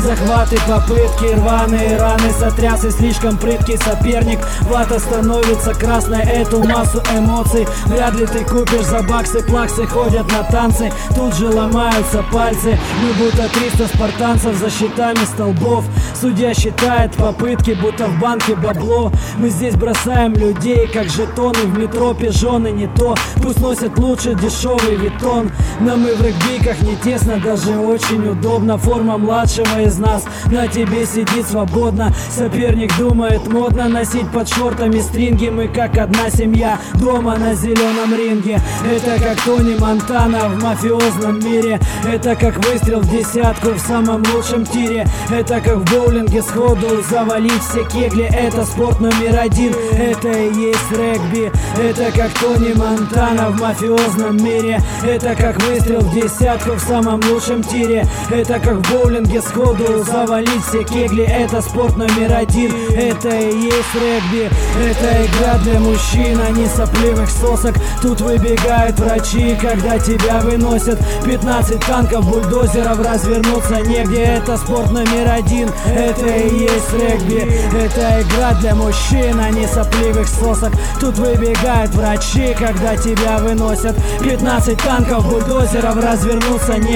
Захваты, попытки, рваные раны, сотрясы, слишком прыткий соперник. Вата становится красной, эту массу эмоций вряд ли ты купишь за баксы. Плаксы ходят на танцы, тут же ломаются пальцы. Мы будто 300 спартанцев за щитами столбов. Судья считает попытки, будто в банке бабло. Мы здесь бросаем людей, как жетоны в метро. Пижоны не то, пусть носят лучше дешевый Виттон. Но мы в регбиках не тесно, даже очень удобно. Форма младшего из нас на тебе сидит свободно. Соперник думает модно носить под шортами стринги. Мы как одна семья дома на зеленом ринге. Это как Тони Монтана в мафиозном мире. Это как выстрел в десятку в самом лучшем тире. Это как в боулинге сходу завалить все кегли. Это спорт номер один, это и есть регби. Это как Тони Монтана в мафиозном мире. Это как выстрел в десятку в самом лучшем тире. Это как в боулинге сходу завалить все кегли. Это спорт номер один, это и есть регби. Это игра для мужчин, а не сопливых сосок. Тут выбегают врачи, когда тебя выносят. 15 танков, бульдозеров, развернуться негде. Это спорт номер один, это и есть регби. Это игра для мужчин, а не сопливых сосок. Тут выбегают врачи, когда тебя выносят. 15 танков, бульдозеров, развернуться негде.